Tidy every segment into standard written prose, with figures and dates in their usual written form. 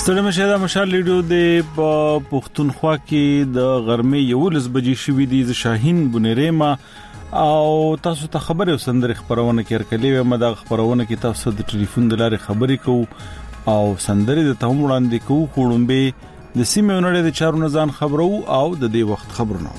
ستړي مشه د مشال لیډیو د پښتونخوا کې د غرمې 11 بجې شوې دي ز شاهین بنيريما او تاسو ته خبره وسندري خبرونه کې ورکلې و مده خبرونه کې تاسو د ټلیفون د لارې خبرې کوو او سندري د تهم وړاندې کوو خړومبه د سیمه ونړې د چارو نزان خبرو او د دې وخت خبرونه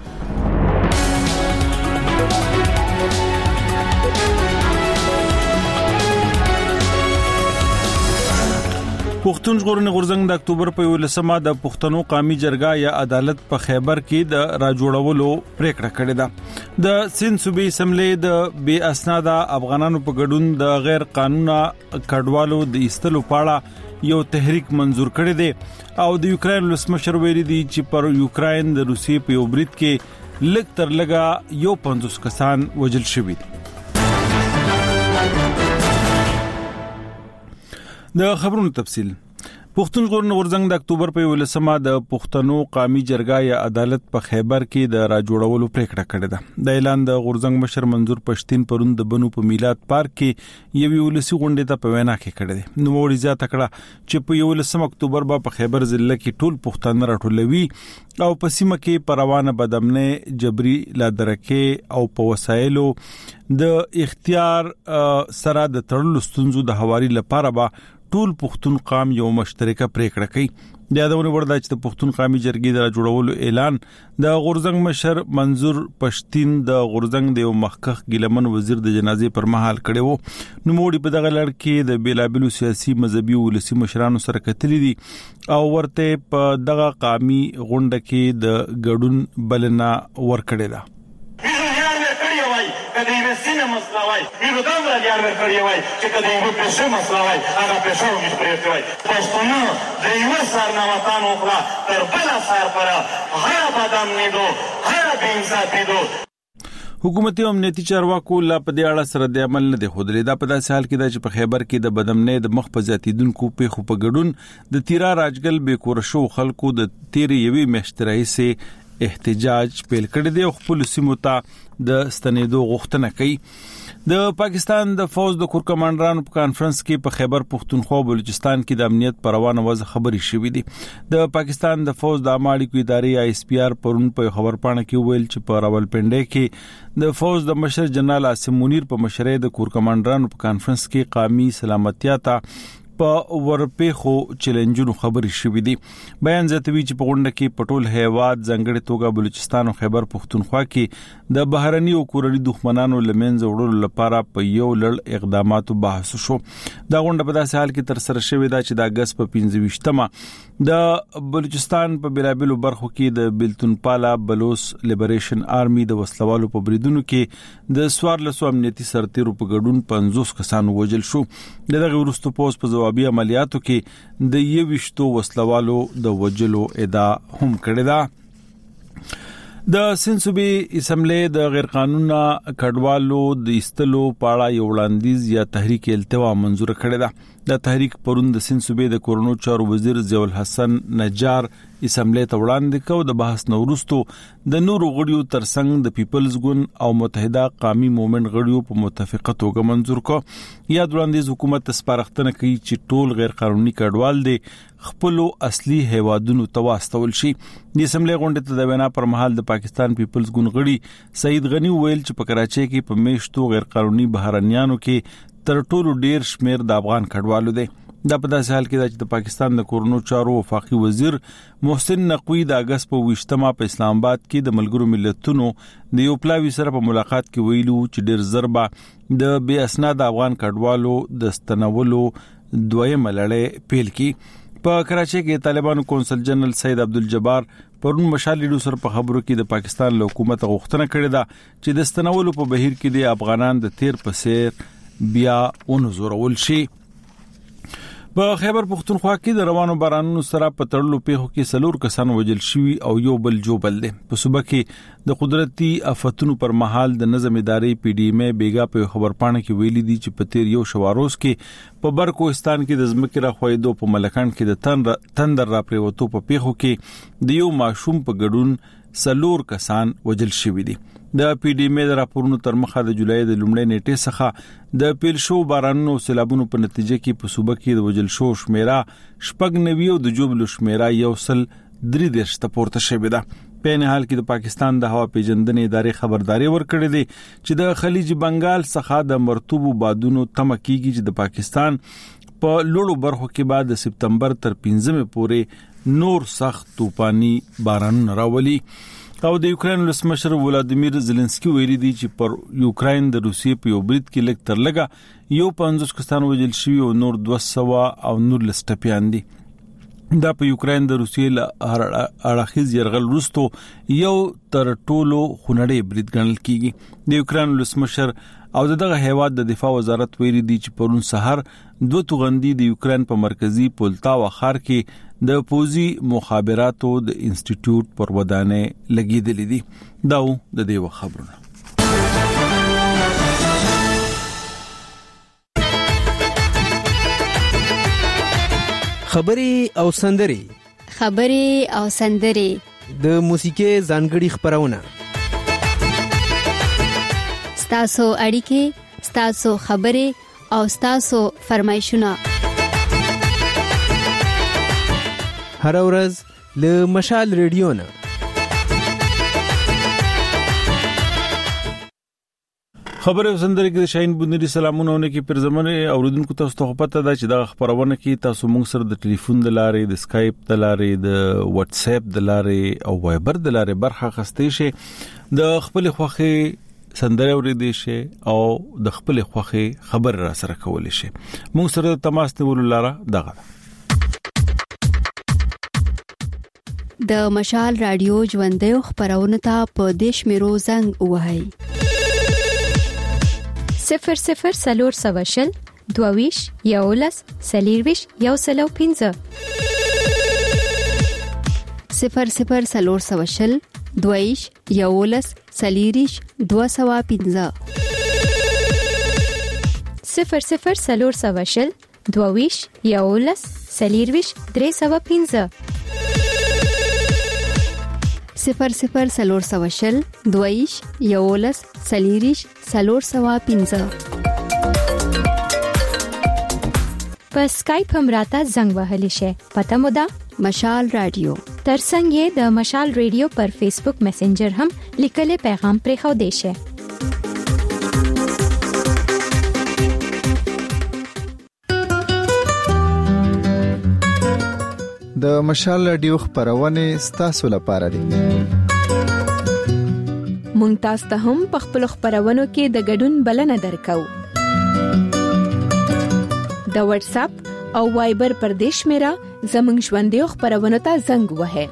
پښتون ژغورنې غورځنګ د اکتوبر په 11مه د پښتنو قومي جرګه یا عدالت په خیبر کې د راجوړولو پریکړه کړې ده د سند صوبې اسمبلی د بې اسناده افغانانو په ګډون د غیر قانونا کډوالو د ایستلو پاړه یو تحریک منزور کړی دی او د یوکرين ولسمشر ویلي دی چې پر یوکرين د روسیې په یو برید کې لږ تر لږه یو 50 کسان وژل شوي دي د خبرونو تفصيل پښتون ژغورنې غورځنګ د اکتوبر په 11مه د پښتنو قومي جرګه یا عدالت په خیبر کې د راجوړولو پریکړه کړې ده د اعلان د غورځنګ مشر منظور پښتين پروند د بنو په میلاد پارک کې یو ولسی غونډه ته په وینا کې کړې ده نو وړي زیاته کړه چې په 11 اکتوبر په خیبر ضلع کې ټول پښتانه راټولوي او په سیمه کې پروانه بدامنه جبري لادرکه او په وسایلو د اختیار سره د تړلو ستونزو د حوالي لپاره به ټول پښتون قوم یو مشترکه پریکړه کوي د یادونه وردا چې د پښتون قومي جرګې د جوړولو اعلان د غورځنګ مشر منظور پښتين د غورځنګ د مخکخ ګلمن وزیر د جنازې پر مهال کړي وو نو موړي په دغه لړ کې د بیلابلو سیاسي مذهبي ولسی مشرانو سره کتلې دي او ورته په دغه قومي غونډه کې د ګډون بلنه ورکړې ده کدی وسینه مسلاوي ویلو دا ورګار ورکړی وای چې کدی یو پېښه مسلاوي هغه پېښه مې پرېږدي وای پښتون د یو سر نه وطن وکړه تر بل سر پر هر بدم نیدو هر بینصافي دو حکومتي امنیتي چارواکو لا په دې اړه سره د عمل نه دی خودلې دا په داسې حال کې دا چې په خیبر کې د بدمنې د مخ په زیاتیدونکو په خو په ګډون د تیرا راجګل به کورشو خلکو د تیرې یوي مشتري سه احتجاج پیل کړی دی او خپل سیمو ته د ستنېدو غوښتنه کوي د پاکستان د فوج د کور کمانډرانو په کانفرنس کې په خیبر پښتونخوا بلوچستان کې د امنیت پروانه وضع خبري شوې دي د پاکستان د فوج د اماړي ادارې ISPR پرون په خبر پاڼه کې ویل چې په راولپنډي کې د فوج د مشر جنرال عاصم منیر په مشرۍ د کور کمانډرانو په کانفرنس کې قومي سلامتیا ته په ورپېخو چیلنجونو خبري شوې دي بیان زیاتوي چې په غونډه کې پټول هیواد ځنګړې توګه بلوچستان او خیبر پښتونخوا کې د بهرني او کورني دښمنانو لمنځه وړلو لپاره په یو لړ اقداماتو بحث شو دا غونډه په داسې حال کې تر سره شوې ده چې د اگست په 25مه د بلوچستان په بیلابلو برخو کې د بلتون پالا بلوس لیبریشن آرمي د وسلوالو په بریدونو کې د سوارلسو امنیتي سرتیرو په ګډون 50 کسان وژل شو دغه ورستو پوس په جوابي عملیاتو کې د 21 وسلوالو د وجلو ادعا هم کړې ده د سند صوبې اسمبلی د غیر قانونا کډوالو د ایستلو پاړه یو وړاندیز یا تحریک التوا منزور کړی ده د تحریک پروند د سند صوبې د کورونو چارو وزیر ضیاء الحسن نجار اسمبلی ته وړاندې کو د بحث نورستو د نورو غړیو ترڅنګ د پیپلز ګوند او متحده قومي مومنت غړیو په متفقه توګه منزور کو یا وړاندیز حکومت سپارښتنه کوي چې ټول غیر قانوني کډوال دي خپل اصلي هیوادونو ته واستول شي د اسمبلی غونډه ته د وینا پر مهال د پاکستان پیپلز ګوند غړي سعید غنی ویل چې په کراچۍ کې په میشتو غیر قانوني بهرنیانو کې تر ټولو ډیر شمیر د افغان کډوالو دي د په داسې حال کې د پاکستان د کورونو چارو وفاقي وزیر محسن نقوی د اگست په 20مه په اسلام آباد کې د ملګرو ملتونو د یو پلاوی سره په ملاقات کې ویلو چې ډیر ضربه د بې اسناد افغان کډوالو د ستنولو دویم لړۍ پیل کی په کراچۍ کې طالبانو کونسل جنرال سید عبدالجبار پرون مشال لیډو سره په خبرو کې د پاکستان له حکومت غوښتنه کړې ده چې د ستنولو په بهیر کې د افغانان د تیر په سیر بیا ونزورول شي په خیبر پښتونخوا کې د روانو بارانونو سره په تړلو پیښو کې سلور کسان وژل شوي او یو بل جوبل دي په صوبه کې د قدرتي آفتونو پر مهال د نظم ادارې PDM بیګا په خبر پاڼه کې ویلي دي چې په تیر یو شواروز کې په برکوستان کې د ځمکې را خوېدو په ملکان کې د تندر را پریوتو په پیښو کې د یو ماشوم په ګډون سلور کسان وژل شوي دي د پی ډی ام د راپورونو تر مخه د جولای د لومړۍ نیټې څخه د پیل شو بارانونو سیلابونو په نتیجه کې په صوبه کې د وجل شو شمیره 96 او د جوبلو شمیره 133 ته پورته شوې ده. په نه حال کې د پاکستان د هوا پیژندنې ادارې خبرداري ورکړې ده چې د خلیج بنگال څخه د مرطوبو بادونو تمه کیږي چې د پاکستان په لوړو برخو کې بعد د سپتمبر تر 15 پورې نور سخت طوفاني بارانونه راولي. او د یوکرين ولسمشر ولادیمیر زيلنسکي ویلي دی چې پر یوکرين د روسیې په یو برید کې لږ تر لږه 50 کسان وژل شوي او نور 200 او نور لسټپیان دي. دا په یوکرين د روسیې له اړخیز يرغل وروسته یو تر ټولو خونړی برید ګڼل کیږي. د یوکرين ولسمشر او دغه هیواد د دفاع وزارت ویلي دی چې پرون سحر 2 توغندي د یوکرين په مرکزی پولتاوا ښار کې د پوزي مخابراتو د انسټیټیوټ پر ودانې لګیدلې دي. دا د دې خبرونه. خبري او سندري د موسیقي ځانګړي خبرونه ستاسو اړیکې ستاسو خبري او ستاسو فرمایشونه هر ورځ له مشال ریډیو نه خبره وسندره کې د شاهین بنری سلامونه کې پر زمانه اوریدونکو تاسو ته پته ده چې دا خبرونه کې تاسو موږ سره د ټلیفون د لارې د اسکایپ د لارې د واتس اپ د لارې او وایبر د لارې برخه اخستې شي د خپل خوخي سندره اوریدې شي او د خپل خوخي خبر را سره کولې شي. موږ سره تماس نیول لاره دغه د مشال رادیو ژوندې خبرونه ته په دیش میرو زنګ وهاي 00 22 یولس سلیرویش یو سلو 15 00 22 یولس سلیریش 215 00 22 یولس سلیرویش 315 00 22 یولس سلیریش 315 په اسکایپ هم راته زنګ وهلی شي. پته مو ده مشال رادیو ترڅنګ یې د مشال رادیو پر فیسبوک میسنجر هم لیکل پیغام پرې خو دی شي. د مشال رادیو خبرونه ستاسو لپاره دي. مونږ تاسو ته هم په خپل خبرونو کې د ګډون بلنه درکو. د واتس اپ او وایبر پر دیش میرا زمنګ ژوندې خبرونه ته زنګ وهه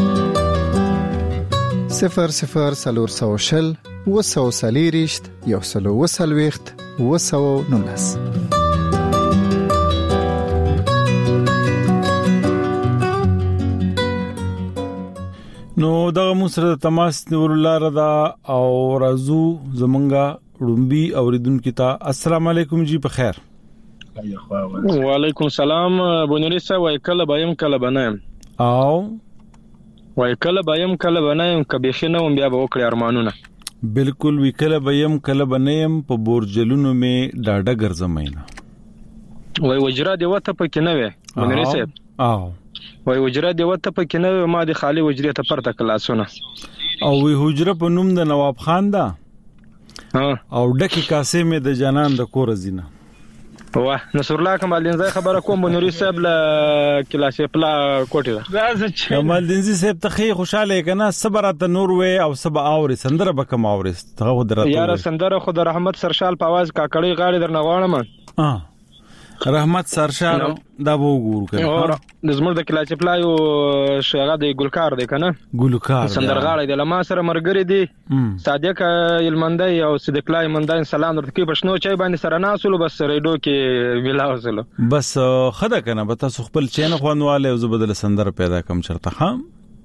00 وسوسلیریشت یو سلو وسلويخت وسو نونس. نو دغه مو سره تماس نیول لاره دا او رازو زمونږه رومبي اوریدونکو ته السلام علیکم جی په خیر. وعلیکم السلام بونری صاحب وای کله بایم کله بنایم او وای کله بایم کله بنایم کبي خنه بیا به وکړي ارمانونه. بالکل وی کله بایم کله بنایم په بورجلونو می ډاډه ګرځماینا وای وجرا دی وته پکې نه وې بونری صاحب او وای وجرا دی وته پکې نه وې ما د خالی وجري ته پرته کلاسونه او وی حجره په نوم د نواب خان دا او ډکی کاسه می د جنان د کور زینه واه نصر الله کمال دینزای خبره کوم بنوري صاحب له کلاسې پلا کوټه راځه کمال دینزي صاحب ته خوشاله کنه صبر ته نور وې او سبا اوري سندره بکم اوري ته درته یار سندره خو د رحمت سرشال په आवाज کاکړی غاړي درنه غواړم رحمت سرشال دا وګورو کنه د زمر د کلاسې پلا یو شغه د ګلکار دی کنه ګلکار سندرغاړي د لما سره مرګري دي صادق علمندای او صدقلای مندای سلام درته کې پښنو چای باندې سره ناسولو بس ریډو کې ویلاوسلو بس خدا کنه به تاسو خپل چین خوانواله او زبدل سندر پیدا کم چرته خام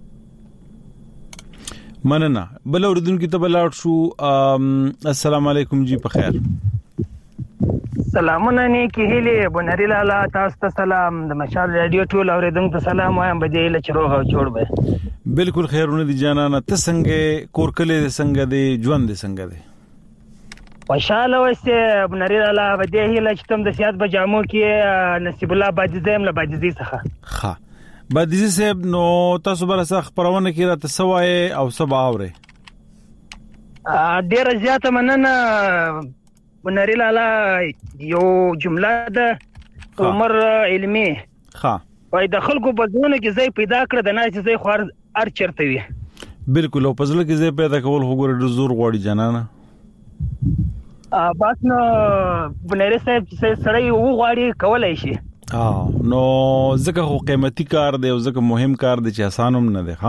مننه بل اوردونکو ته بلاړ شو السلام علیکم جی په خیر سلامونه نیکی هیلې بنری لالا تاسو ته سلام د مشال رادیو ټول اوریدونکو ته سلام وایم بده له چروغ او جوړ به بالکل خیرونه دي جانانه ته څنګه کورکلې څنګه دي ژوند څنګه دي خوشاله وسته بنری لالا بده هیله چې تم د سیاست بجامو کې نصیب الله باجزم له باجزي څخه ها باجزي صاحب نو تاسو بر څه خبرونه کې راته سوای او سبا اوره ډیر زیاته مننه بنری لالا یو جمله ده عمر علمي ها وای د خلکو په ځونه کې ځای پیدا کړ د ناس ځای خور ار چرته وي بالکل او پزله کې ځای پیدا کول خو ګور ډیر زور غواړي جنانه بس نو بنری صاحب چې سړی وغواړي کولای شي نو ځکه خو قیمتي کار دی او ځکه مهم کار دی چې آسان هم نه دی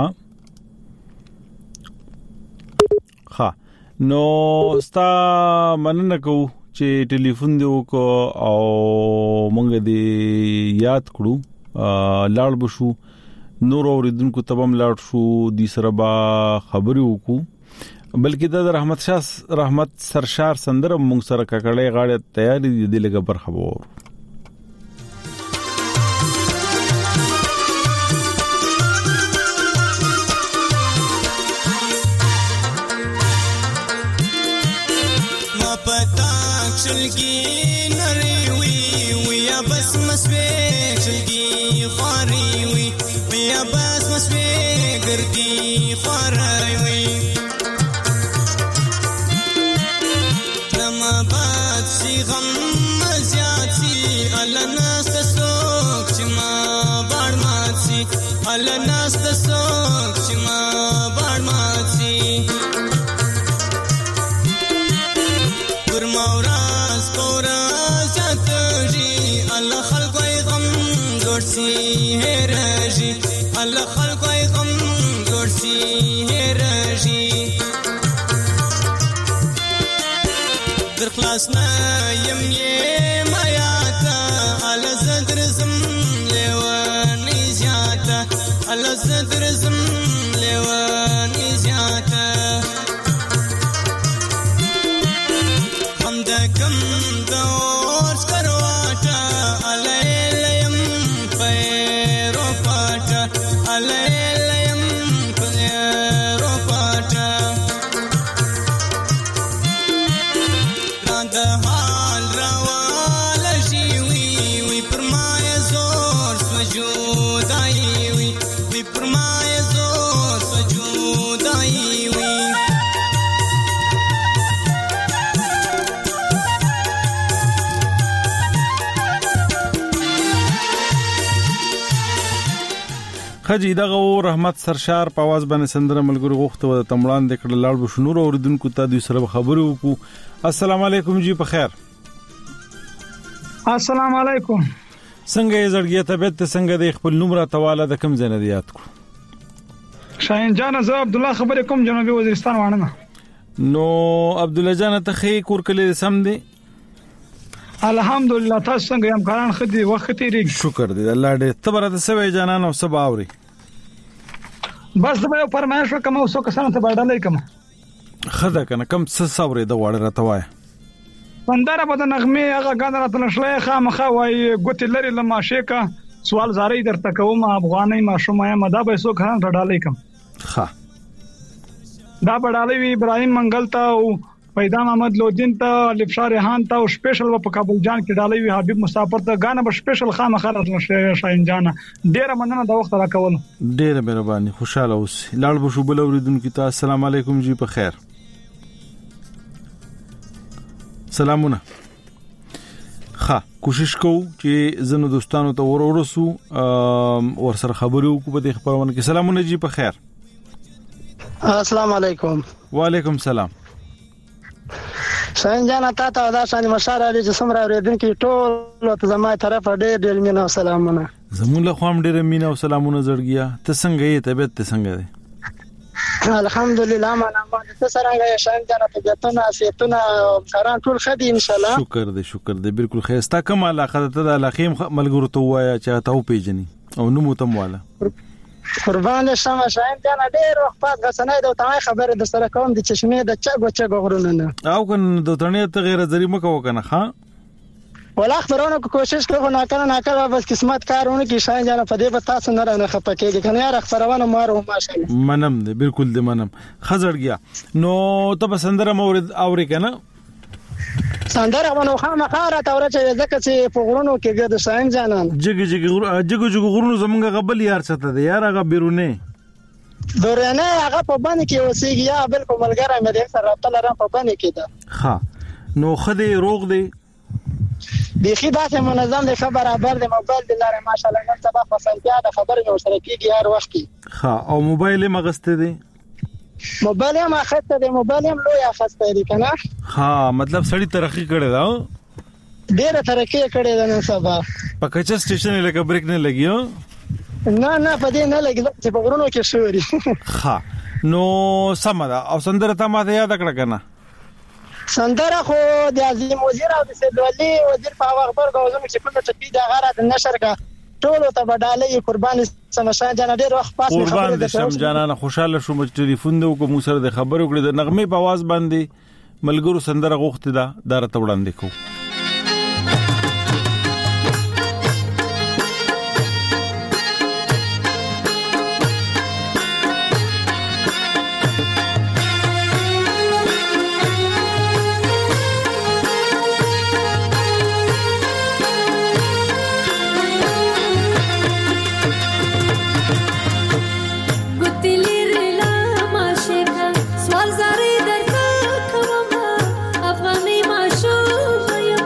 ها نو ستا مننه کو چې ټلیفون دی وکاو او مونږ دې یاد کړو لاړ بشو نور اوریدونکو تبم لاړ شو د سره با خبرې وکړو بلکې د رحمت سرشار سندره مونږ سره ککړې غاړه تیاری دي لګه پر خبر شلگی نری وی یا بس مسوی شلگی خواری وی یا بس مسوی گردی خواری وی لما بات سی غم مزیاد سی اللہ ناس تسوک چما بار مات سی اللہ ناس تسوک چما بار مات سی گرماورا سی ہے رجی اللہ خلق ای غم گور سی ہے رجی در خلاص نا یم یہ میاتا اللہ زدر زم لیوانی زیاتا اللہ زدر زم لیوانی زیاتا حمد کم دور سکرواتا اللہ خجی دغه رحمت سرشار په आवाज باندې سندره ملګری غوښته و تمړان د کړه لاړ بشنور اوریدونکو ته دوی سره خبرو وکړو السلام علیکم جی په خیر السلام علیکم څنګه زړګی طبيعت څنګه د خپل نوم را تواله د کم ځنه یاد کړو شاهین جان زه عبد الله خبرې کوم جنوبي وزیرستان وانه نو عبد الله جان ته خې کور کلی سم دی الحمدلله تاسو څنګه یم کاران خدي وخت تیریږي شکر دی الله دې تبرته سوي جانان او سبا اوري بس د یو فرمایش کوم او څو کسانو ته باندې کوم خدا کنه کم څه صبرې د وړه راټوای بندره په نغمه هغه غاډه راتلشلې خامخه وای ګوت لري لما شیکا سوال زاري درته کوم افغاني ماشومه مدا به څو کسانو ته ډالې کوم ها دا بډالې وی ابراهيم منګل ته او پیدا محمد لودین ته لفشار ریحان ته او سپیشل په کابل جان کې ډالې وی حبیب مسافر ته غانه به سپیشل خامخه راتلشلې شاهین جان ډیره مننه د وخت راکول ډیره مهرباني خوشاله اوس لاړ بشو بل اوریدونکو ته السلام علیکم جی په خیر سلامونه ها کوشش کوو چې زنه دوستانو ته ورسو ور سره خبرو کو په دې خبرونه کې سلامونه جی په خیر السلام علیکم وعلیکم السلام شاهین جان تاسو دا شان مشاره دي چې سمره اوریدونکو ټول ته زما طرف ډېر مینه او سلامونه زمون له خوام ډېر مینه او سلامونه زړګیا ته څنګه یې طبيعت ته څنګه ده الحمدلله معنا ما ته څنګه شاهین جان ته جتونه سیتونه کاران ټول خدي ان شاء الله شکر دې بالکل خیر ستا کوم علاقه ته د علاقې ملګرو ته وایا چې تاسو پیژني او نو متم والا قربان شمه شاهین جان ډېر وخت غسنای د تمه خبره د سره کوم د چشمه د چغو غرونه او کنه د تنه ته غیر ذری مکو کنه ها ولا خبرونه کوشش کوو نه کړه بس قسمت کارونه کې شاین جان په دې به تاسو نه رانه خپکیږي کنه یار خبرونه مارو ماشاءالله منم دې بالکل دې منم خزړ گیا نو ته بسندره مورد اوري کنه سندره ونه خامخاره تاوره چې ځکه چې په غرونو کې ګرځي شاین جانان جګ غرونو زمونږ غبل یار څه ته یار هغه بیرونه هغه په باندې کې اوسېږي یا بالکل ملګری مې دې سره رابطه لرم په باندې کې ده ها نو خدای روغ دی بيخي داسې منظم دی خبر برابر دی موبایل دی لاره ماشاءالله نن سبا په سنتیا د خبرې نو سره کېږي هر وخت کې ها او موبایل یې مغسته دی موبایل یې ماخسته دی موبایل یې لوی اخسته دی کنه ها مطلب سړی ترقی کړی دا ډېر ترقی کړی دا نن سبا په کچا سټیشن لکه بریک نه لګیو نه په دې نه لګي چې په غرونو کې شوري ها نو سمدا او سندره ته ماته یاد کړه کنه سندره خو د عظیم وزیر او د سید ولی وزیر په خبر غوښنه چې کومه ټپی د غاره د نشر کا ټول ته بدالې قربان سمشان جان ډېر وخت پاس قربان د شم جانانه خوشاله شوم چې ټلیفون دی کو مو سره د خبرو کړې د نغمه په आवाज باندې ملګرو سندره غوښته ده دارته وړاندې کو سوال زاری در کومه افغانی ماشو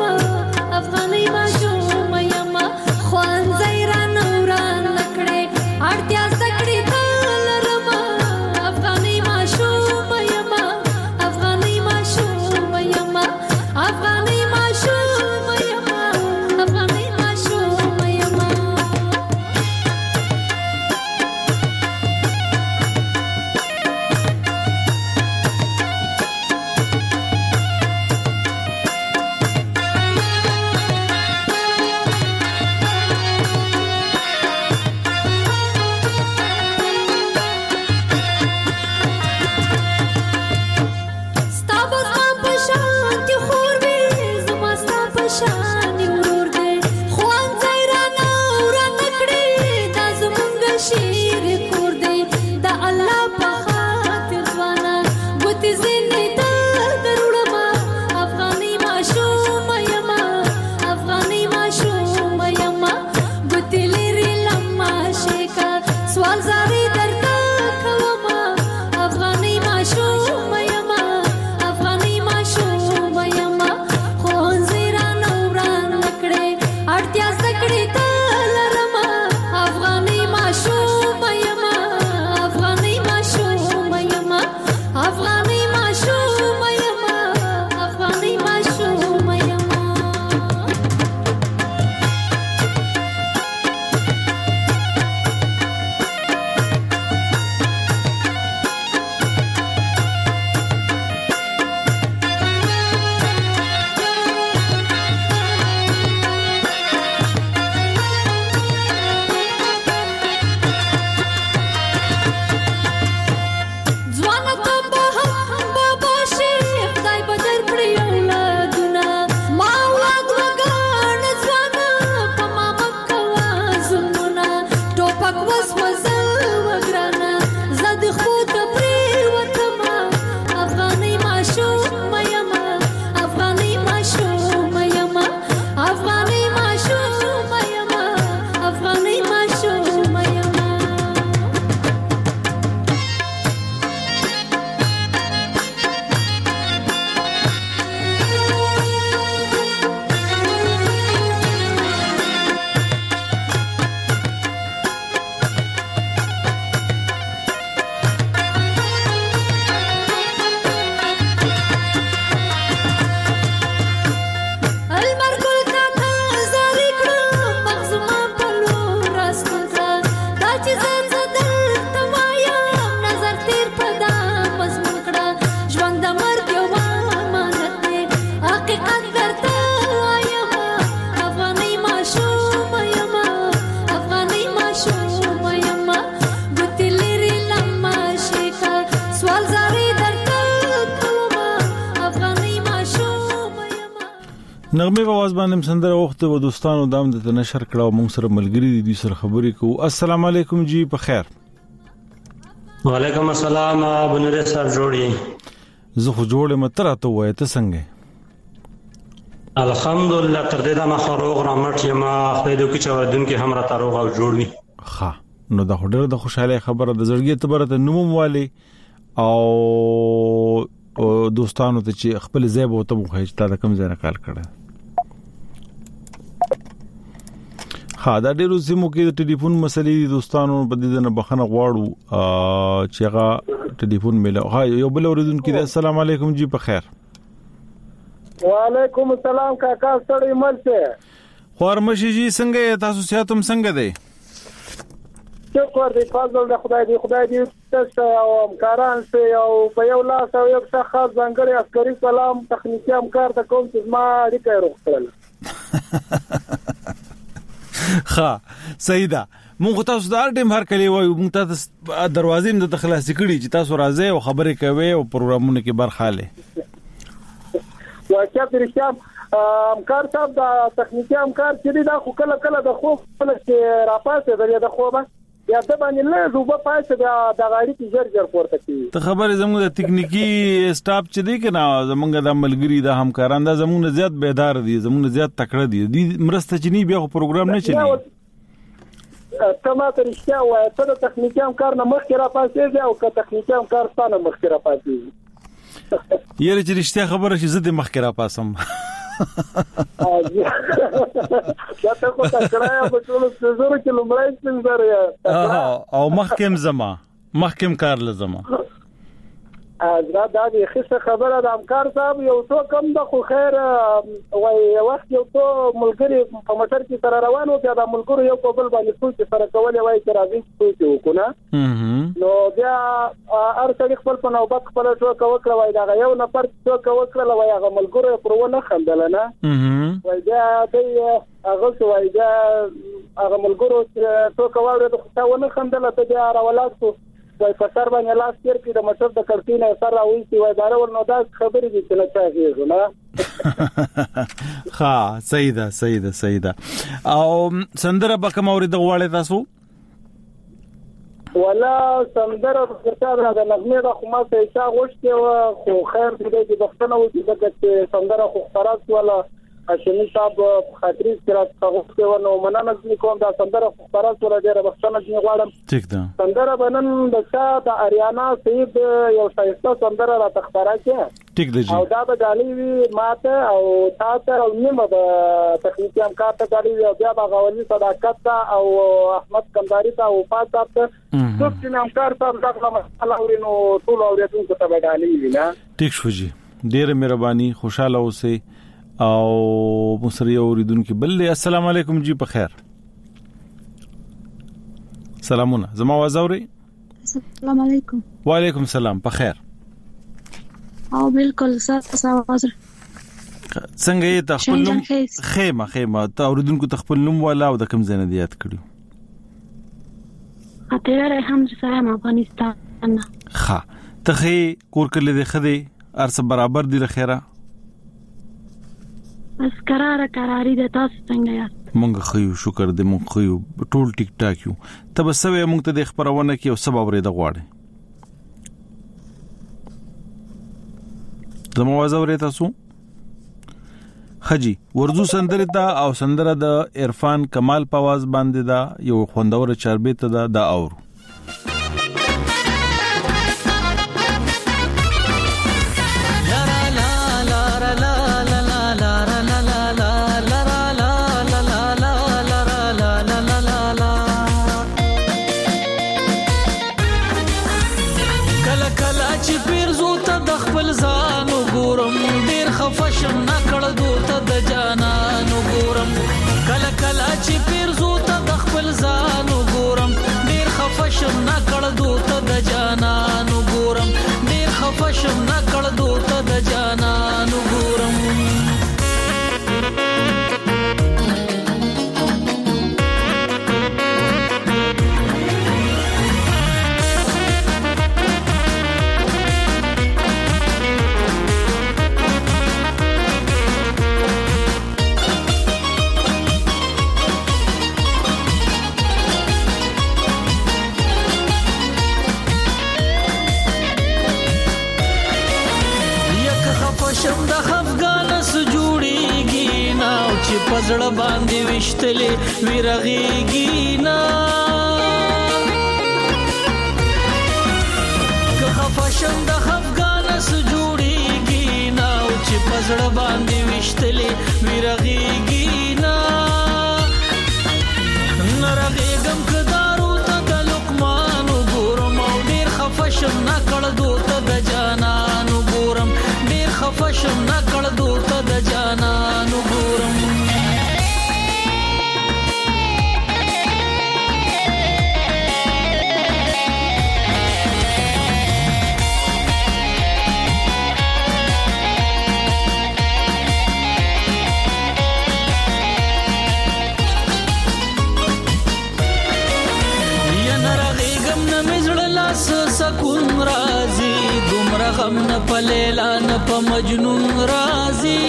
نغمه په आवाज باندې سندره وخت و دوستانو دام د نشر کړه مونږ سره ملګری دي سره خبرې کوو. السلام علیکم جی په خیر. وعلیکم السلام بنور سر جوړی زه خو جوړه متره ته وای ته څنګه؟ الحمدلله تر دې دا ما خروغ رامټ یم خدای دې کې چوردون کې هم را تاروغ او جوړوي. ها نو دا هډر د خوشاله خبره د زړګي تبرته نوم والی او دوستانو ته چې خپل ځای به ته مخه چې تا کوم ځای نه کال کړه. ها دا ډیرو سیمو کې د ټلیفون مسلې دوستانو په دې نه بخنه غواړو چې هغه ټلیفون مله. ها یو بل اوریدونکو کې السلام علیکم جی په خیر. وعلیکم السلام کاکا ستړي ملته خورمشي جی څنګه تاسو سیاتم څنګه دی؟ شکر دی فضل د خدای دی تاسو او همکاران سه او په یو لاس او یو څه خاص ځانګړي عسکري سلام تخنیکی همکار ته کوم چې ما اړیکه روغتل. ها صحیح ده. مونږ تاسو د ټیم هر کلی وایو مونږ تاسو دروازې د خلاصې کړي چې تاسو راځي او خبرې کوي او پروګرامونه کې برخه اخلي. واچا پرشتام همکار صاحب د تخنیکی همکار چې دا خو کله د خوب چې راپاسه درې د خوبه یا ته باندې له زوبه پاسه د غاړي کې جر پورته کی. ته خبره زموږ د تکنیکی سټاف چې دی کنه زموږ د ملګری د همکاران دا زموږ زیات بیدار دي زموږ زیات تکړه دي مرسته چې نه بیا پروګرام نه چلی. کما ته رښتیا وایي ته د تخنیکی همکار نه مخکې راپاسې او که تخنیکی همکار ستانه مخکې راپاسې یاره چې رښتیا خبره شي زه د مخکې راپاسم. دا ته کو تکړه په ټول زړه کې لمړای څنګه او مخکم کار لزما دا د خصه خبره د همکار صاحب یو څو کم د خو خیر وای وخت یو څو ملګری په موټر کې سره روان و بیا د ملګرو یو قبل باندې څو سره کولې وای چې راځي څه وکونه نو بیا ارتړي خپل په نوبت خپل څو کوکړه وای دا یو نفر څو کوکړه وای هغه ملګرو پرونه خندل نه وای دا هغه وای دا هغه ملګرو څو کوړه د خطاونه خندل ته بیا راولاتو وای په سر باندې لاس تیر کې د مشر د کړتینه سره راوېستي وای دا ورنو دا خبرې دي چې نه چاغېږي نه. ها صحیح ده او سندره به کوم اورید غواړی تاسو؟ ولا سندره ورته د نغمه د خو ما څه اچا غوښتي خو خیر دې د بختنه و چې د سندره خو خلاص ولا هاشمي صاحب خاطري سره غوښتي ونه مننه کوم دا سندره خو خلاص ولا ډیره بختنه دې غواړم. ٹھیک ده. سندره بنن د شاه د اریانا سید یو شایسته سندره را تخبره کې ٹھیک ده جی او دا به غالي ماته او تاسو او نیمه د تخنیکی همکار ته غالي بیا به غوړي صداقت او احمد کنداري ته او پاتہ څوک چې همکار تاسو دغه مسله اورینو ټول اوریدونکو ته به غالي نه. ٹھیک شو جی ډیره مهرباني خوشاله اوسئ او مصری اوریدونکو بل السلام علیکم جی په خیر. سلامونه زما आवाज اوري؟ السلام علیکم. وعلیکم السلام په خیر. او بالکل تاسو आवाज څنګه یې تخپل نوم خیمه ته اوریدونکو تخپل نوم والا او د کوم ځای نه یاد کړو؟ اتره رحم سلام افغانستان. ها ته کور کله دې خدي ارس برابر دي لخيره بس قراری د تاسو څنګه یاست؟ مونږ خيو شکر دې مونږ خيو ټول ټیک ټاک یو. ته بس وې مونږ ته د خبرونه کې او سبب لري د غواړي زموږ आवाज اوري تاسو؟ خجی ورزو سندره دا او سندره د عرفان کمال په आवाज باندې دا یو خوندور چربې ته دا اور چې پیرزو ته د خپل ځان وګورم ډیر خفه پزړه باندې وشتلې ویرغېږي نه که خفشم د خفګان سجوړېږي نه او چې پزړه باندې وشتلې ویرغېږي نه نرغېږم کدارو ته د لقمان ګورم او ډېر خفشم نه کړدو ته د جانان ګورم ډېر خفشم نه کړدو ته د جانان ګورم سکون رازي دومره غم نه په لیلا نه په مجنون رازي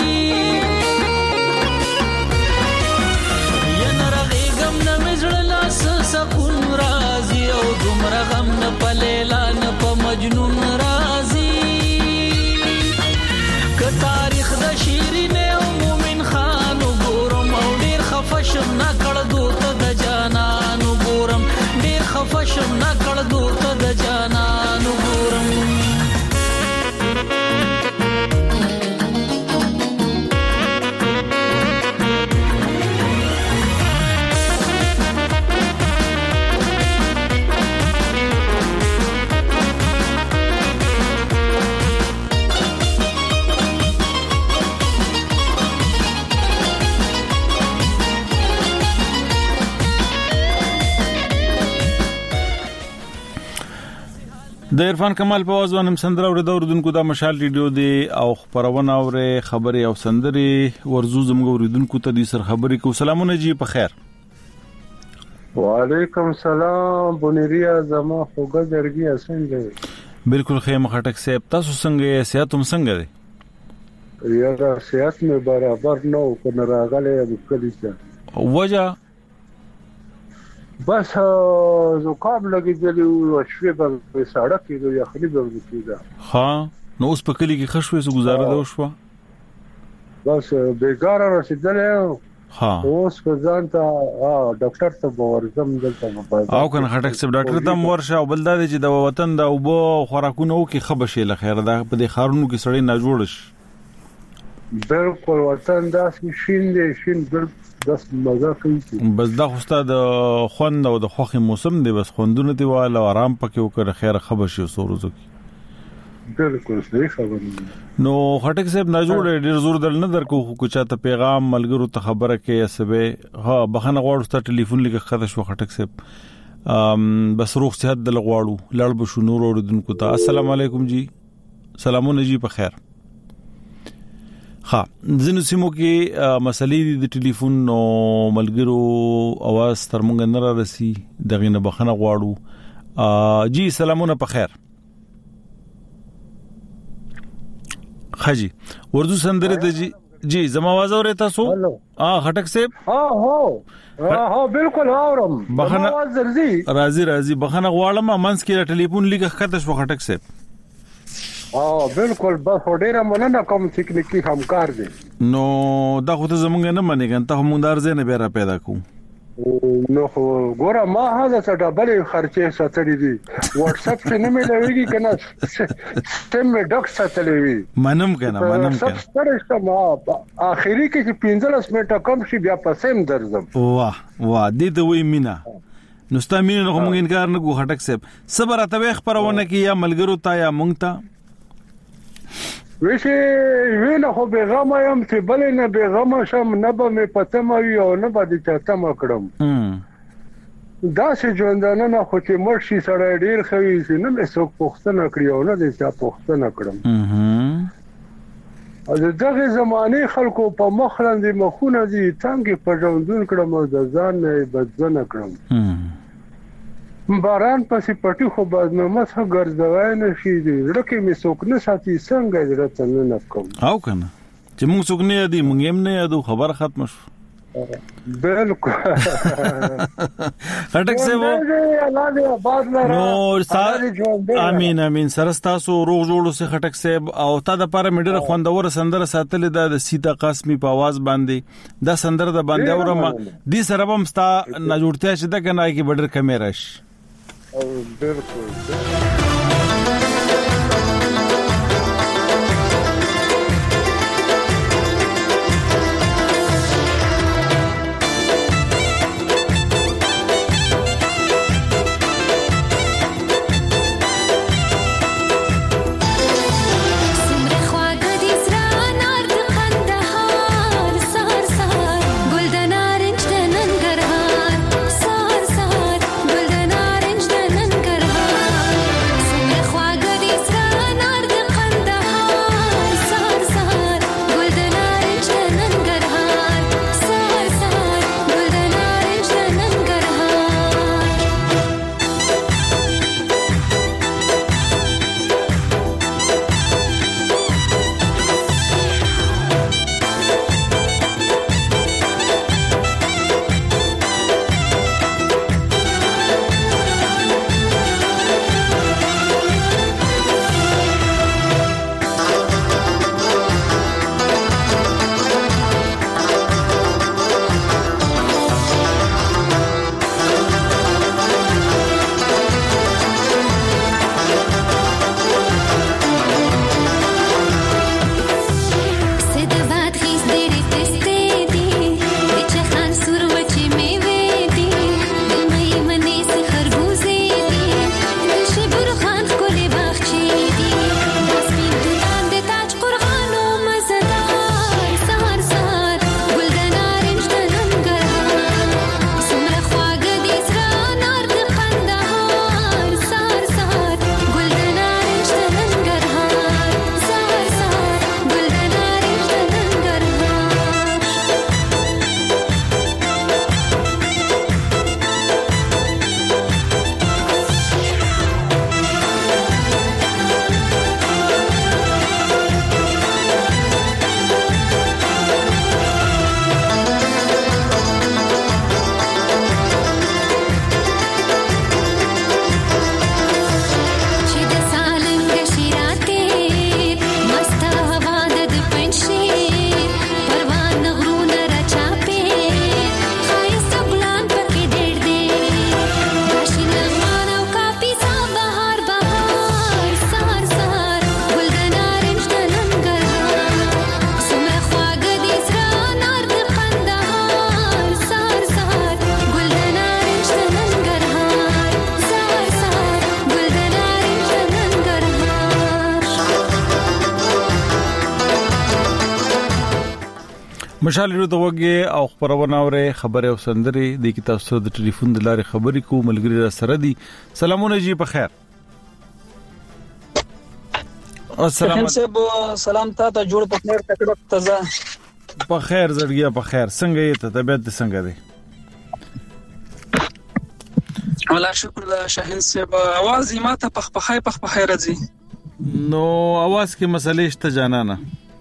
یا نرغېږم نه مې زړه لاس سکون رازي او دومره غم نه په لیلا نه په مجنون رازي که تاریخ د شیرین او مومن خان ګورم او ډېر خفشم نه کړدو ته د جانان ګورم ډېر خفشم نه کړدو ته د جانان ګورم د عرفان کمال په आवाज باندې سندره اوریدو اوردونکو د مشال ریډیو دی او خبرونه اوره خبري او سندري ورزو زموږ اوریدونکو ته د سر خبري کو سلامونه جی په خیر وعلیکم سلام بونیریا زما خوګه جرګي څنګه بالکل خیم خټک صاحب تاسو څنګه صحت هم څنګه دی یاره صحت مې برابر نو کنه راغله د کلیسا وجه بس زکام لګیدلی او شوي به سړک کې دوی اخلي به کېده ها نو اوس په کلی کې خښوي سو گزاره ده شو بس بیګار رسیدل ها اوس ځان ته ډاکټر ته ورزم دلته او کنه خټک صاحب ډاکټر ته ورشه او بل دا چې د وطن د اوبو خوراکونو کې خبرشي لخيره ده په دې خارونو کې سړی نه جوړ شي بالکل وطن داس شین دي شین داس مزه کوي بس دا خوسته د خوند او د خوخي موسم دی بس خوندونه دی والا آرام پکې وکړه خیر خبر شي سوروزو بالکل صحیح خبره نو خټک صاحب نه جوړ ډیر زور دل نه درکو خو چاته پیغام ملګرو ته خبره کې اسبه ها بخنه غواړو ست ټلیفون لګه خاطر شو خټک صاحب بس روغ صحت دل غواړو لړ بشو نور اوردونکو ته السلام علیکم جی سلامونه جی په خیر ها زنو سیمو کې مسلې د ټلیفون نو ملګرو اواز تر مونږ نه را رسي دغه نه بخنه غواړو جی سلامونه په خیر خجی وردو سندره ته جی زما आवाज اورئ تاسو خټک صاحب ها بالکل اورم بخنه راضي بخنه غواړم منس کې ټلیفون لګه خاطر شو خټک صاحب بالکل بس ډیره مننه کوم تکنیکی همکار دي نو دا خو ته زمونږ نه منګن ته هم دارځه نه بیره پیدا کو نو ګوره ما هغه څه ډبل خرچه ساتلې دي واتس اپ څخه نه ملويږي کنه سم ډک ساتلې وي منم کنه ستړی ما اخیری کې 15 منټه کم شي بیا پسیم درځم واه دې ته وې مینا نو ستا مين نو موږ انکار نه کو خټک صاحب صبر اتوي خبرونه کې یا ملګرو تا یا مونږ تا ویشه ویله خو بیغمه یم چې بلې نه بیغمه شم نه به مې پته موي او نه به دې چاته مکړم داسې ژوندانه نه خو چې مړ شي سړی ډېر ښه وي چې نه مې څوک پوښتنه کړي او نه دې چا پوښتنه کړم د دغه زمانې خلکو په مخ لاندې مخونه دي څنګه په ژوندون کړم او د ځان نه بدزنه کړم باران پسې پټي خو باز نو مسه ګرځوي نشي دي لکه می څوک نه ساتي څنګه درته نه کوم او کنه چې موږ څوک نه دي موږ هم نه یادو خبر ختم شو بالکل خټک صاحب نو امين امين سرستاسو روغ جوړو سه خټک صاحب او تا د پاره میډر خوندور سندره ساتلې د سیتا قاسمی په आवाज باندې دا سندره د باندې اورم دي سره هم ستا نه جوړتیا چې د کنه کی بډر کیمراش بالکل مشال ورو دغه او خبرونه اوره خبره او سندري د کی تاسو د ټلیفون د لارې خبرې کو ملګری را سره دي سلامونه جی په خیر السلام علیکم سلام ته جوړ په خیر تکړه تازه په خیر زړګیا په خیر څنګه یې ته طبيعت څنګه دی ولا شکر الله شاهین صاحب आवाज یې ماته پخپخای راځي نو आवाज کې مسلې شته جانانه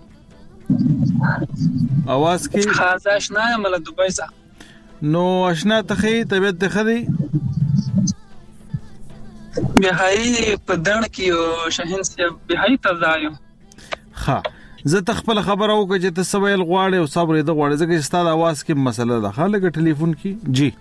आवाज کې خاصه آشنا مله دوبۍ څخه نو آشنا ته طبيعت ته خدي بهایي په دن کې شاهین صاحب بهایي تزایو ها زه تخپل خبر او چې ته سوال غواړې او صبر دې غواړې ځکه ستاسو आवाज کې مسله ده خلک ټلیفون کې جی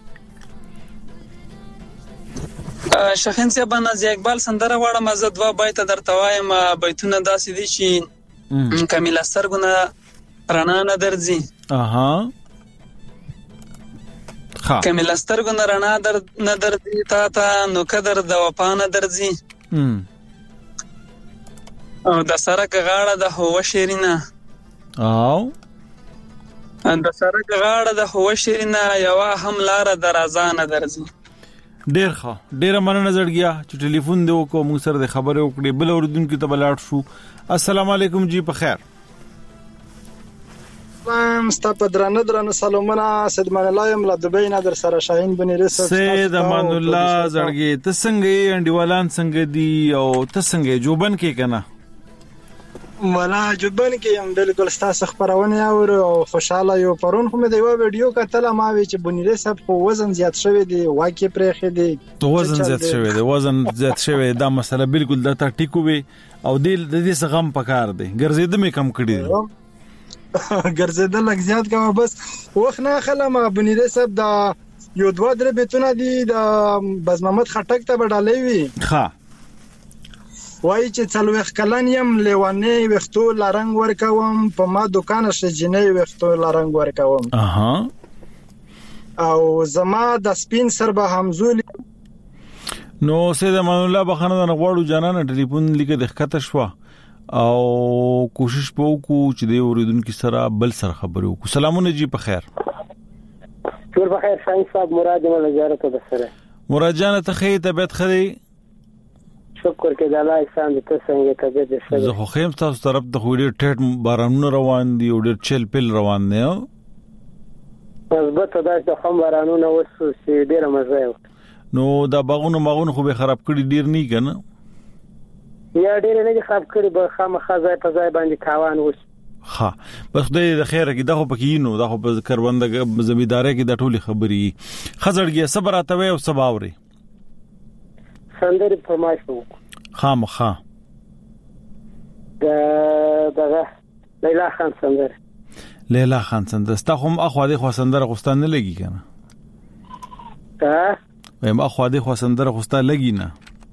شاهین صاحب نازي اقبال سندره واړه مزه دوا بایت درته وایم بیتونه داسې دي چې کامل سترګونه رڼا نه درځي اها ها کامل سترګونه رڼا نه درځي تا نو قدر د وفا نه درځي او د سرک غاړه د هوا شیرینه او د سرک غاړه د هوا شیرینه یو هم لار درازانه درځي ډیر ښه ډیر مننه زړګیا چې ټلیفون دی وکړو موږ سره د خبرې وکړې بل اوردونکو ته بلاړ شو السلام علیکم جی په خیر مستپ درانه سلامونه سید مان الله یم له دبی نه در سره شاهین بن ریسرچ سید امان الله زړګي ته څنګه انډیوالان څنګه دی او ته څنګه جوبن کې کنه ولا جوبن کې بالکل ستاسو خبرونه اورو او خوشاله یو. پرون خو مې د یو ویډیو کتل ما وی چې بنیره صاحب خو وزن زیات شوی دی، واکه پرېخې دی وزن زیات شوی دا مسله بالکل د تا ټیکو وي او د دې څه غم پکار دی. ګرځېدل مې کم کړی دی، ګرځېدل لږ زیات کوم بس وخت نه خلم. بنیره صاحب دا یو دوه درې بیتونه دي د باز محمد خټک ته بدالې وی. ها وای چې څلوخ کلن يم لیوانې وختو لارنګ ورکوم، په ما دکان شجنې وختو لارنګ ورکوم. او زما د سپین سر به همزول. نو سید امان الله بخانه د غواړو جانانه ټلیفون لیکه د خطه شو او کوشش وکړو چې د اوریدونکو سره بل سره خبرو وکړو. سلامونه جی په خیر. ټول په خیر. شاین صاحب مراد مله زیارت ده سره. مراد جان ته خې طبيعت خدي؟ شکر کې د الله احسان دې ته څنګه طبيعت دې؟ زه خو خیم تاسو طرف ته وړي ټټ بارانونه روان دي او ډېر چل پل روان دي. مثبت دا چې خام بارانونه وسو چې ډېر مزه یو. نو دا باغونه خو به خراب کړي ډېر نه کنه؟ یا ډېر نه خراب کړي به خامخا ځای په ځای باندې تاوان وس. ها بس د خیره کې دا خو پکې نو دا خو په کروندګ زمیداري کې د ټولي خبري خزړګي صبر اتوي او صباوري سندري فرمایش وکړه. خامخا دا لیلا خان سندره. لیلا خان سندره ستا هم اخو دې خو سندره غوستان نه لګي کنه؟ وایم اخو دې خو سندره غوستا لګي نه.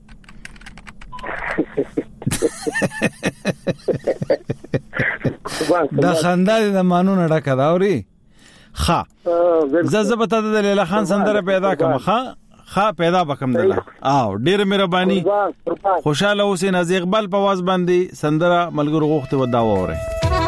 دا خندا د مانو نه ډکه دا اوري. ها زبته د لیلا خان سندره پیدا کوم. ها پیدا بکم دله او ډیر مهرباني. خوشاله اوسئ. نازي اقبال په واز باندې سندره ملګرو غوښته و دا وره.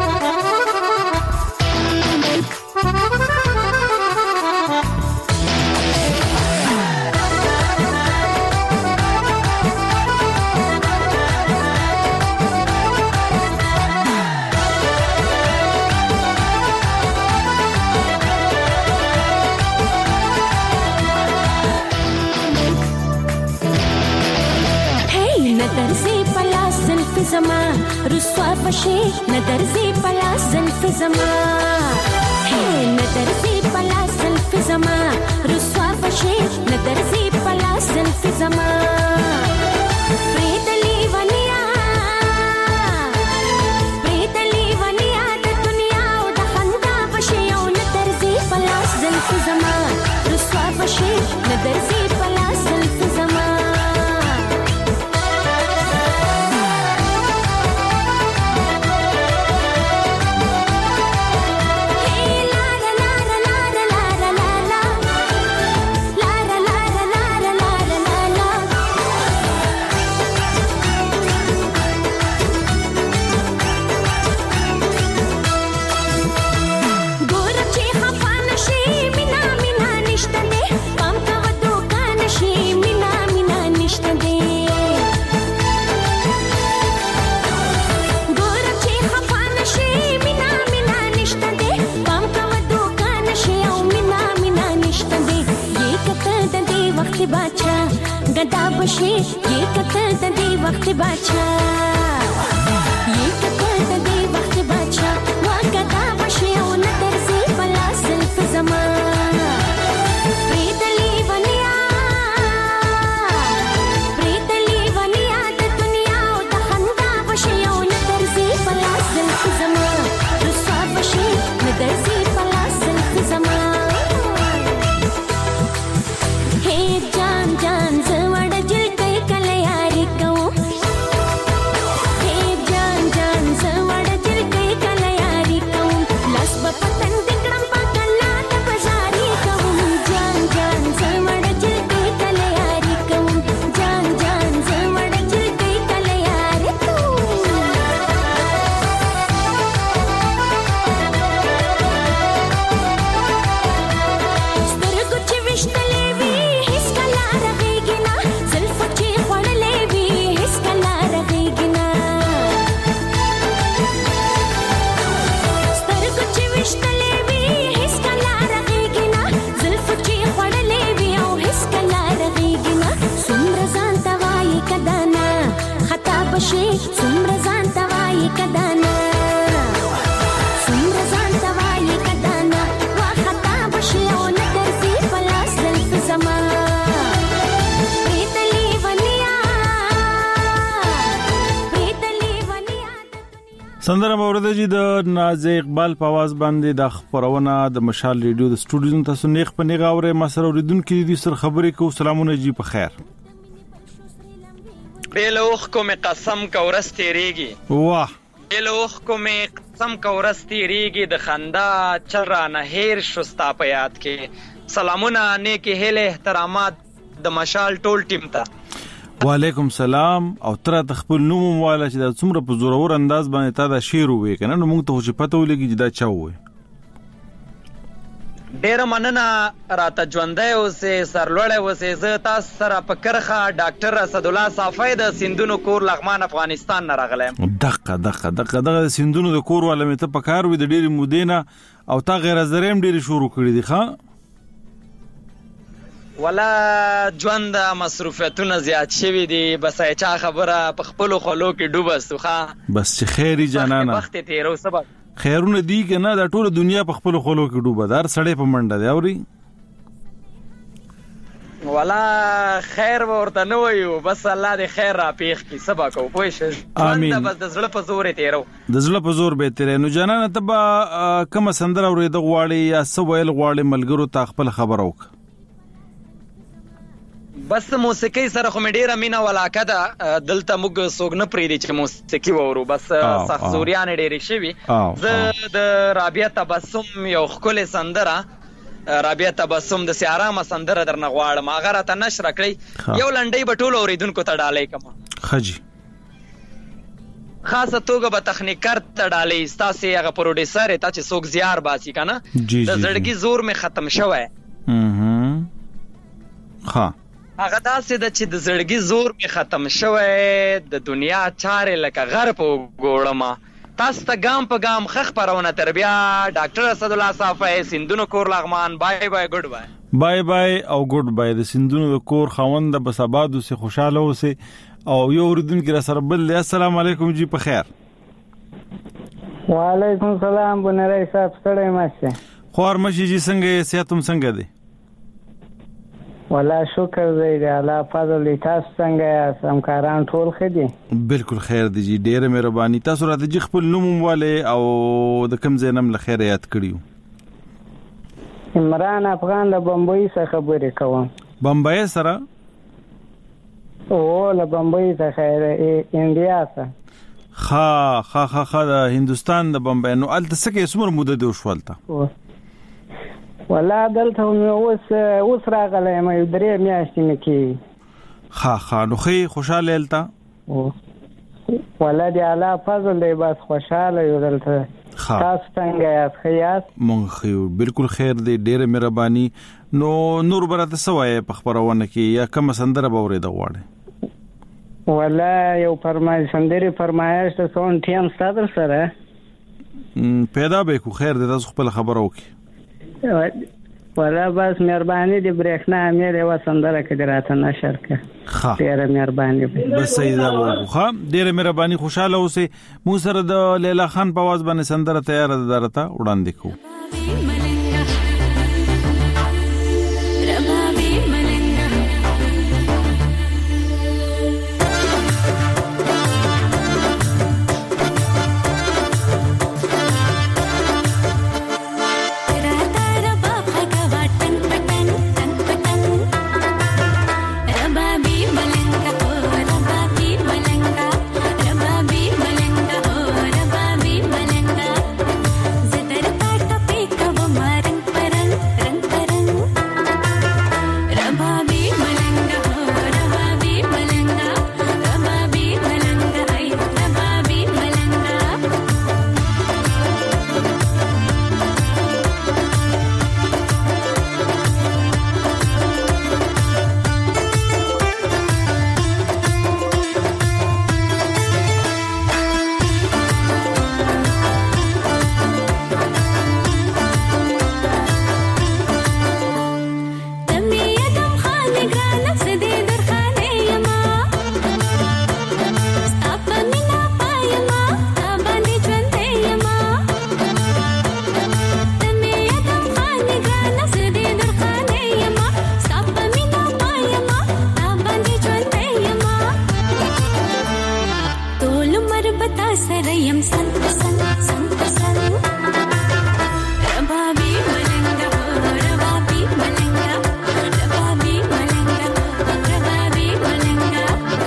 زما رسوا بشي ندرزي پلا زلف زما هي ندرزي پلا زلف زما رسوا بشي ندرزي پلا زلف زما پریدلی ونیا د دنیا او د خندا بشي او ندرزي پلا زلف زما رسوا بشي ندرزي پلا زلف زما गदा बशे ये कतर दे वक्त बाचा ये कतर दे वक्त बाचा वा गदा बशे ओ नदर से पला सिल्फ जमा प्रीतली वनिया द दुनिया ओ द खंदा बशे ओ नदर से पला सिल्फ जमा रुसवा बशे नदर से पला सिल्फ जमा हे जान जान وایي کدانا څومره ځان ته وایي کدانا وخطا بشي او نه درځي په لاس زلف زما سندره باورده جی د ناز اقبال په आवाज باندې د خبرونه د مشال ریډیو د سټوډیو تاسو نیغ په نیغه اوره مسره اوریدونکو دي سر خبرې کو سلامونه جی په خیر بیلوخ کو می قسم کو ورستی ریږي واه بیلوخ کو می قسم کو ورستی ریږي د خندا چر نه هیر شستا په یاد کې سلامونه نیکی هله احترامات د مشال ټول ټیم ته وعلیکم سلام او تر تخپل نوم والا چې د څومره په زورور انداز باندې تا دا شعر وې کنه نو موږ ته خو پته ولګي چې دا چا وې ډیر مننه راته ژوندۍ اوسې سرلوړی اوسې زه تاسو سره په کرخه ډاکټر اسد الله صافی د سیندونو کور لغمان افغانستان نه راغلی دغه سیندونو د کور والا مې ته په کار وې د ډېرې مودې نه او تا غیر زریم ډېرې شروع کړي دي ښه ولا ژوند مصروفیتونه زیات شوي دي بس چا خبره په خپلو خولو کې ډوب استو ښه بس چې خیري جانانه وخت تیرو سبا خیرونه دي که نه د ټوله دنیا په خپلو خولو کې ډوبه ده هر سړی په منډه دی اوري ولا خیر ورته نه وایو بس الله دې خیر را پیښ کړي سبا کو پوه شئ امین بس د زړه په زور تیرو د زړه په زور به تیرې نو جانانه ته به کومه سندره اورېده غواړې یا څه ویل غواړې ملګرو ته خپل خبره وکړه بس موسیقي سره خو مې ډیره مینه ولاکه ده دلته موږ څوک نه پرېږدي چې موسیقي واورو بس سختزوریانې ډېرې شوي زه د رابعه تبسم یو ښکلې سندره رابعه تبسم د سیارامه سندره درنه غواړم هغه راته نشره کړئ یو لنډۍ به ټولو اورېدونکو ته ډالۍ کړم ښه جي خاصه توګه به تخنیکر ته ډالۍ ستاسې هغه پروډیوسر یې تا چې څوک زیار باسي که نه د زړګي زور مې ختم شوی ښه هغه داسې ده چې د زړګي زور مې ختم شوی د دنیا چارې لکه غر په وګوړمه تاسو ته ګام په ګام ښه خپرونه تر بیا ډاکټر اسد الله صافی سیندونو کور لغمان بای بای ګډ بای بای بای او ګډ بای د سیندونو د کور خاوند بس آباد اوسې خوشاله اوسې او یو اوریدونکي را سره بل دی السلام علیکم جی په خیر وعلیکم سلام بنری صاحب ستړی مشه خوار مشي جی څنګه یې صحت هم څنګه دی والله شکر دی الله فضل تاسو څنګه یاست همکاران ټول ښه دي بالکل خیر دی جی ډیره مهرباني تاسو راته جی خپل نوم والے او د کوم ځای نم له خیر یاد کړیو عمران افغان له بمبئی څخه خبرې کوم بمبئی سره او له بمبئی څخه انډیا څخه ها د هندستان د بمبئی نو الته څه کې څومره موده دی وشولته ولا دلته اوس راغلی یم 3 میاشتې مې کېږي نو ښه خوشحاله هلته ولا د الله فضل دی بس خوشحاله یو دلته تاسو څنګه یاست ښه یاست مونږ ښه یو بالکل خیر دی ډېره مهرباني نو نور به راته څه وایې په خپرونه کې یا کومه سندره به اورېده غواړې ولا یو سندرې فرمایش ته څون ټیم ستا در سره پیدا به کو خیر دی تاسو خپله خبره وکړي ولا بس مهرباني دي برېښنا امیر یو سندره کې راته نشر کړه ډېره مهرباني بس سیدا وخه ډېره مهرباني خوشاله اوسې مو سره د لیلا خان په आवाज باندې سندره تیار ده درته وړاندې کو Zedar ta topic سریم سن سن سن سن ربابي ملنگا ربابي ملنگا ربابي ملنگا ربابي ملنگا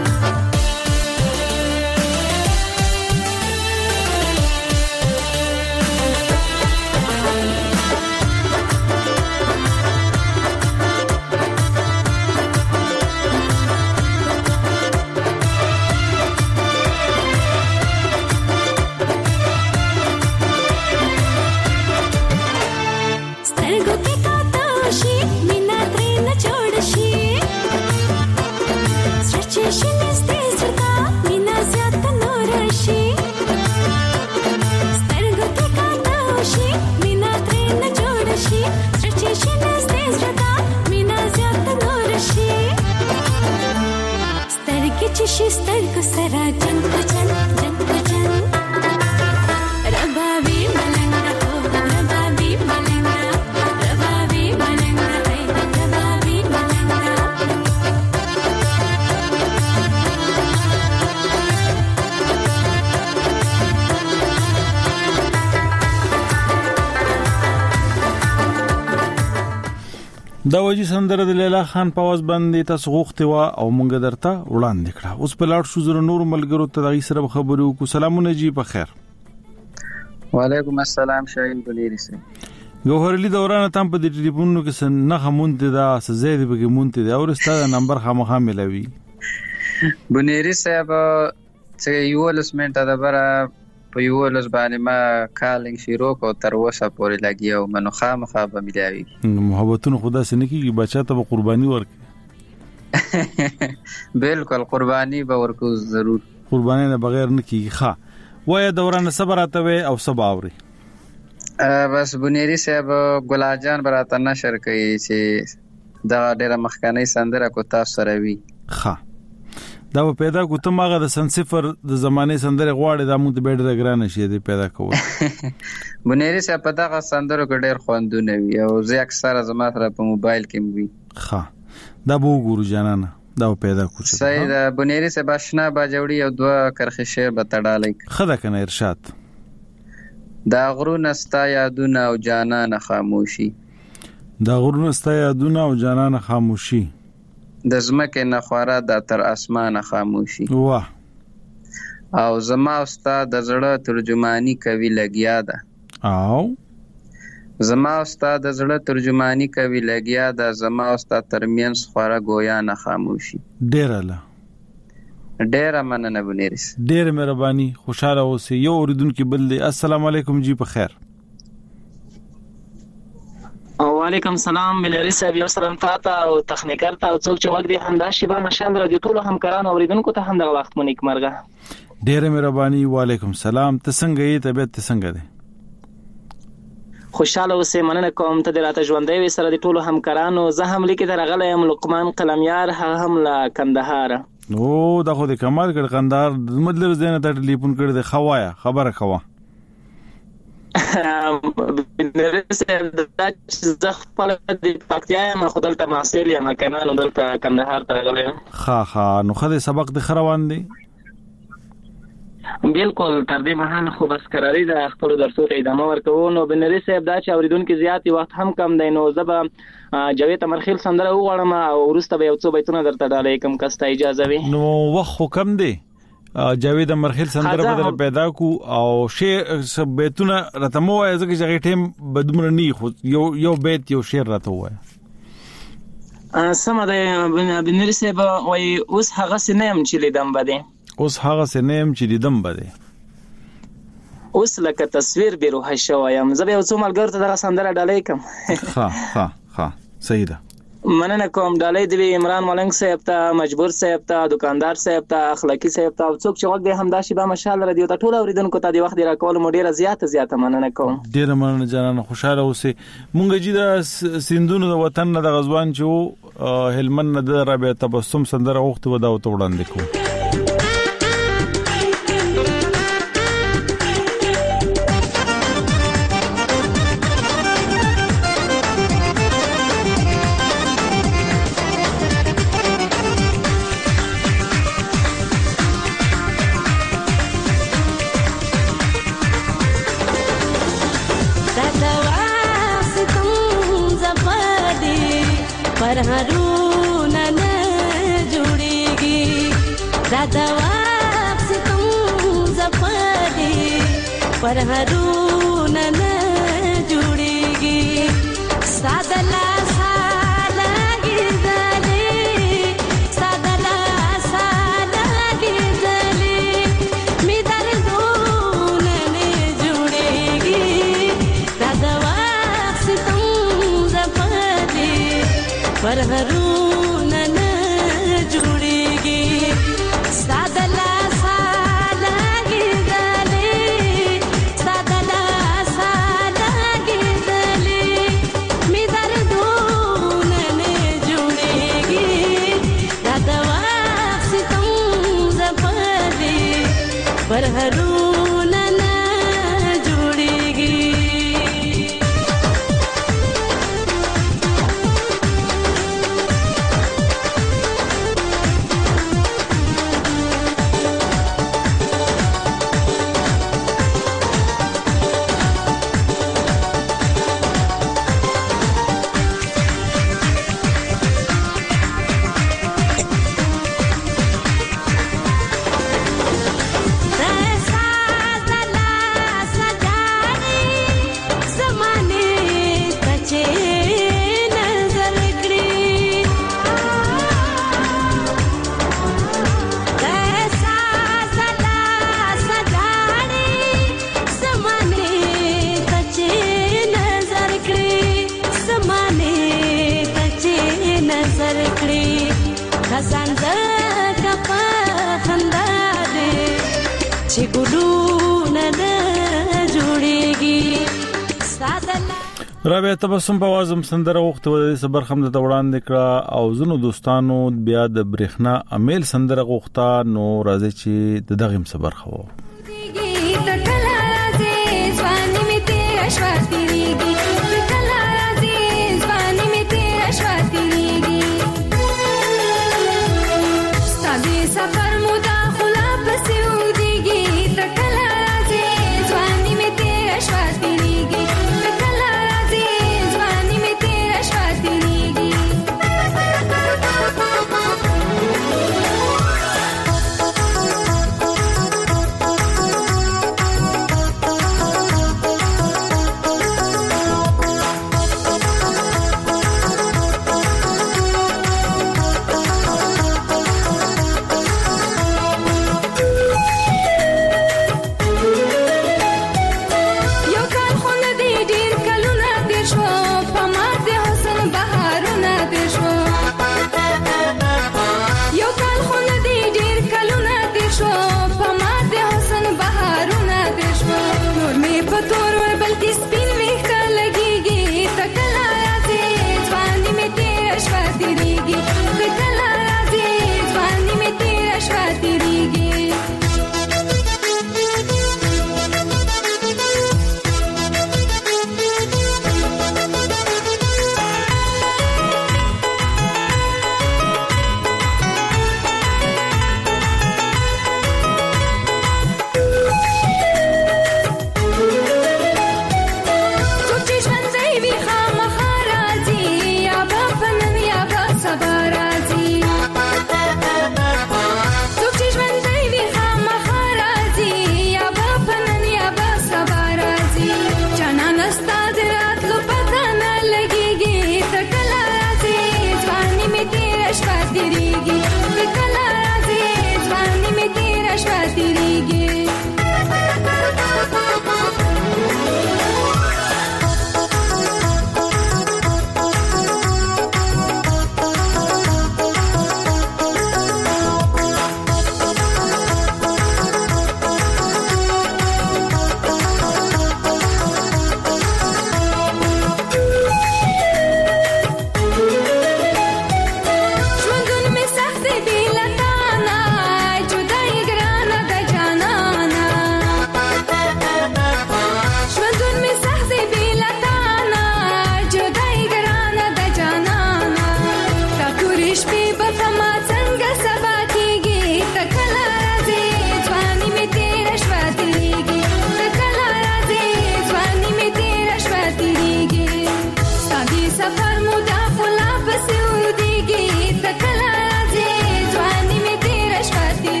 دا وجی سندره د لیلا خان په واز باندې تاسو غوښتي وا او مونږ درته وړاندې کړه. اوس په لاړ شو زره نور ملګرو ته دغه سره خبرو کو. سلامونه جی په خیر. وعلیکم السلام شاهین بنيري سي. ګوهرلی دوران ته په دې ټلیفونونو کې نه خمونته دا زید بګی مونته دا او ستاسو نمبر خامخا ملوي. بنيري صاحب چې یو لسمنټ دا بره په یو لس باندې ما کالینګ شروع کو تر اوسه پورې لګیاو منو خامخا به ملایوي. محبتونو خدا سره نه کیږي بچا ته قرباني ورکړي. بالکل قرباني به ورکو ضرور. قرباني نه بغیر نه کیږي. ښه وای دوران صبر اتوي او صبر اوري. بس بنيري صاحب ګلاجان براته نشر کوي چې دا ډېر مخکنی سندره کو تاسو سره وی. ښه دا پیدا کو ته ماغه د سن صفر د زمانه سندره غواړي دا مونږ ته ډېر ګران شي دی پیدا کوو. بنيري صاحب په دغه سندره کې ډېر خوندونه وي او زه اکثره زما سره په موبایل کې وي. ښه دا به وګورو جانانه دا پیدا کو. صحیح ده بنيري صاحب آشنا باجوړي او دوه کرخي شعر به تړالای. خدا کنه ارشاد. دا غرونه ستا یادونه او جانانه خاموشي. دا غرونه ستا یادونه او جانانه خاموشي. د زمکه نخواره د تر اسمانه خاموشي. واه او زما استاد د زړه ترجمانی کوي لګیا ده. او زما استاد د زړه ترجمانی کوي لګیا ده. زما استاد ترمنس خواره گویا نه خاموشي. ډېر مننه بنيري. ډېر مهرباني. خوشاله اوسئ. یو اوریدونکو بل دی. السلام علیکم جی په خیر. وعلیکم السلام بنيري صاحب یو سلام تاسو او تخنیکر ته او څوک چې وګ دي همدا شیبه مشال را دي ټول همکاران اوریدونکو ته هم د وخت مونږ مرګه. ډېر مهرباني. وعلیکم السلام. ته څنګه یې طبيعت ته څنګه ده؟ خوشاله اوسې مننه کوم ته د راته ژوندۍ وي سره د ټول همکارانو. زه هم لیکي درغله یم لقمان قلمیار هم لا کندهار. او دا خو د کمال کړ قندار مدلر زینه ته ټلیفون کړ د خوایا خبره خوا. بنيري صاحب د خپل د پکتیا ما خپل تماثيل یا مکانانو دلته کندهار ته غلې. ها نو خدای سبق د خروان دي. بالکل تر دې مهال خو بس قراری د خپل درسو ته ادامه ورکوو. نو بنيري صاحب دا چې اوریدونکو زیات وخت هم کم دی نو زبا جاوید امرخیل سندره وغواړم او ورسته به یو څو بیتونه درته ډالې کوم کسته اجازه وي. نو وخت کم دی. جاوید امرخیل سندره بدل پیدا کو او شعر سب بیتونه راتمو وای ځکه چې ټیم بدمر نه خو یو بیت یو شعر راته وای. سم ده بنيري صاحب وای اوس هغه سنم چې لیدم بده. اوس هغه سنم چې لیدم بده. اوس لکه تصویر به روح شوایم. زه به څو ملګر ته دغه سندره ډالې کوم. ها صحیح ده. مننه کوم. ډالۍ دی عمران ملنګ صاحب ته مجبور صاحب ته دکاندار صاحب ته اخلاقی صاحب ته څوک چې وګ دې همدا شیبه مشال رادیو ته ټول اوریدونکو ته دی وخت راکول مو ډیره زیاته مننه کوم. ډیره مننه جانانه. خوشاله اوسئ. مونږ چې د سیندونو د وطن نه د غزوان چې هلمند نه د رابطه تبسم سندره وخت ودا او وړاندې کوم. هرونه نه جوړيږي دا دواب ستم زپدي پر هرونه نه جوړيږي سادلا पर हरून न जुड़ेगी सादला सालागी दले सादला सालागी दले मिदर धून न जुड़ेगी दादवा सितम जपले पर हरून न जुड़ेगी رابعه تبسم په وازم سندره وخت د صبر خمد ته وړاندې کړه او زنو دوستانو بیا د برېښنا امیل سندره غوښتا نو راځي چې د دغه صبر خو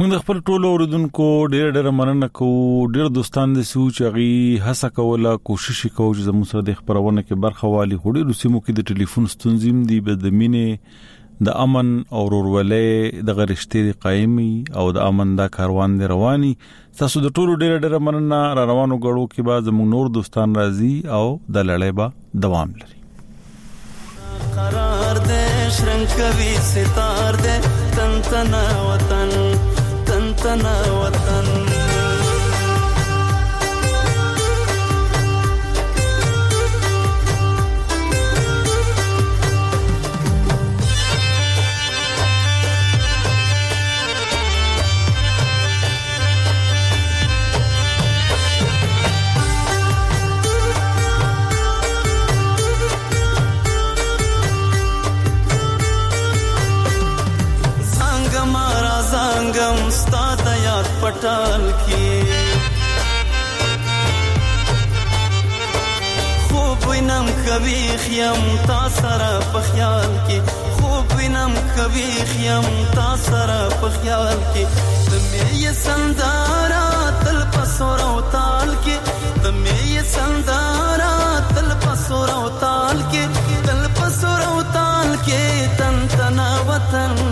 موږ خپل ټولو اوریدونکو ډېر مننه کوو. ډېر دوستان دې سوچ غي هڅه کوله کوشش کوو چې زموږ سره د خبرونه کې برخه والی هډې روسیمو کې د ټلیفون ستونزې دي به د مینې د امن او ورولې د غرشتي قائمي او د امن دا کاروان دی رواني. تاسو د ټولو ډېر مننه. را روانو غړو کې بعد زموږ نور دوستان راځي او د لړۍ به دوام لري. قرار دې شرنګ کوي ستار دې تن تنا وطن تن تنا وطن पटाल की खूब विनम कभी खियम तासरा पख्याल की खूब विनम कभी खियम तासरा पख्याल की तुम्हें ये संदारा तल पसोरा उताल की तुम्हें ये संदारा तल पसोरा उताल के तल पसोरा उताल के तन तना वतन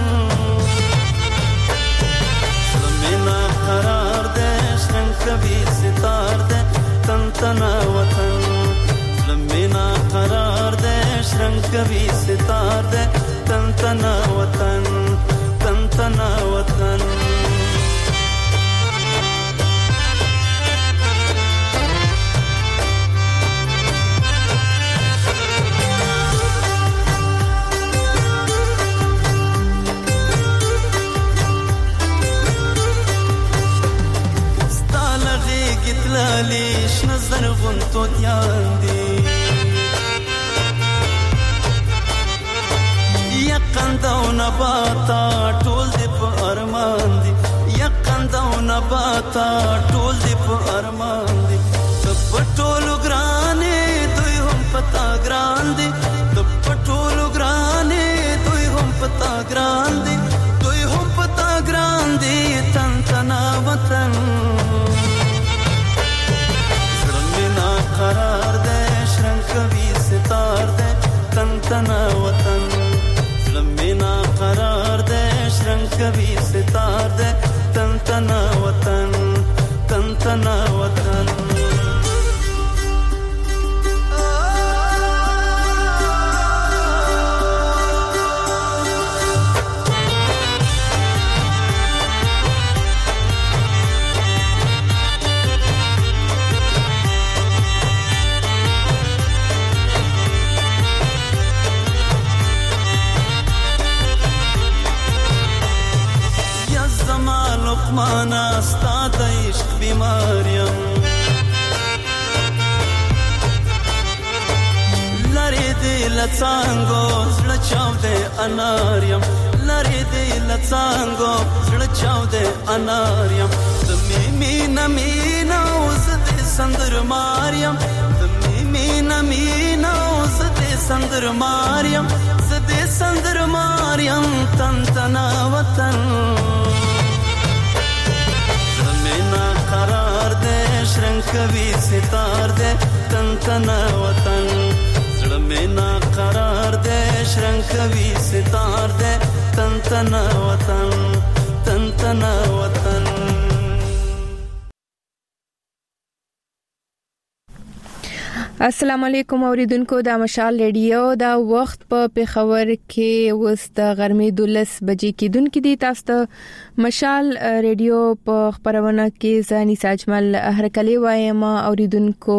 قرار دے شرنگ کبھی ستار دے تن تنا وطن لمینا قرار دے شرنگ کبھی ستار دے تن تنا وطن تن تنا وطن لیش نظر غنتو دیان دی یقنده و نباتا ټول دی په ارمان دی یقنده و نباتا ټول دی په ارمان دی تب ټولو ګرانې دوی هم پتا ګران دی تب ټولو ګرانې دوی هم پتا ګران دی دوی هم پتا ګران دی تن تنا وطن قرار دے شرنگ کبھی ستار دے تن تنا وطن لمینا قرار دے شرنگ کبھی ستار دے تن تنا وطن تن تنا وطن مانا ستا د عشق بیماریم لری دی لڅانګو زړه چاو دې اناریم لری دی لڅانګو زړه چاو دې اناریم د مینا مینا زد سندر ماریم د مینا مینا زد سندر ماریم زد سندر ماریم تن تنا وطن قرار دے شرنگ کبھی ستار دے تن تنا وطن زړه مینا قرار دے شرنگ کبھی ستار دے تن تنا وطن تن تنا وطن. السلام علیکم اوریدونکو د مشال ریډیو دا وخت په پیښور کې وست غرمې 12 بجې کېدونکې دي. تاسو ته مشال ریډیو په خبرونه کې ځاني ساجمل هرکلی وایم اوریدونکو.